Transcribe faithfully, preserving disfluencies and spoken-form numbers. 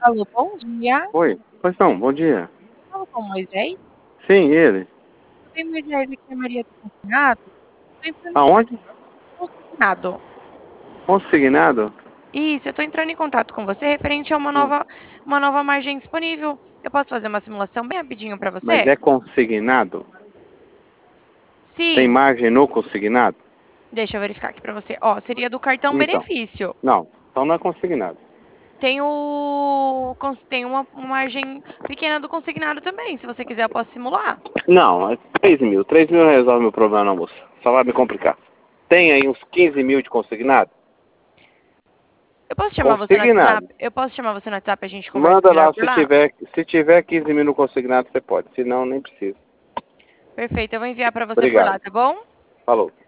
Alô, bom dia. Oi, pois não, bom dia. Falo com o Moisés? Sim, ele. Tudo bem, Moisés? Aqui é a Maria do Consignado. Tô entrando em Aonde? consignado. Consignado? Isso, eu tô entrando em contato com você referente a uma Hum, nova uma nova margem disponível. Eu posso fazer uma simulação bem rapidinho pra mas você? é consignado? Tem Sim. margem no consignado? Deixa eu verificar aqui pra você. Ó, seria do cartão Então, benefício. não, então não é consignado. Tem o cons tem uma uma margem pequena do consignado também, se você quiser eu posso simular. Não, é três mil. três mil resolve meu problema não, moça. Só vai me complicar. Tem aí uns quinze mil de consignado? Eu posso chamar você no WhatsApp? Consignado. Eu posso chamar você no WhatsApp e a gente conversa Manda melhor lá por se lá? tiver, se tiver quinze mil no consignado, você pode. Se não, nem precisa. Perfeito, eu vou enviar pra você por lá, Obrigado. tá bom? Falou.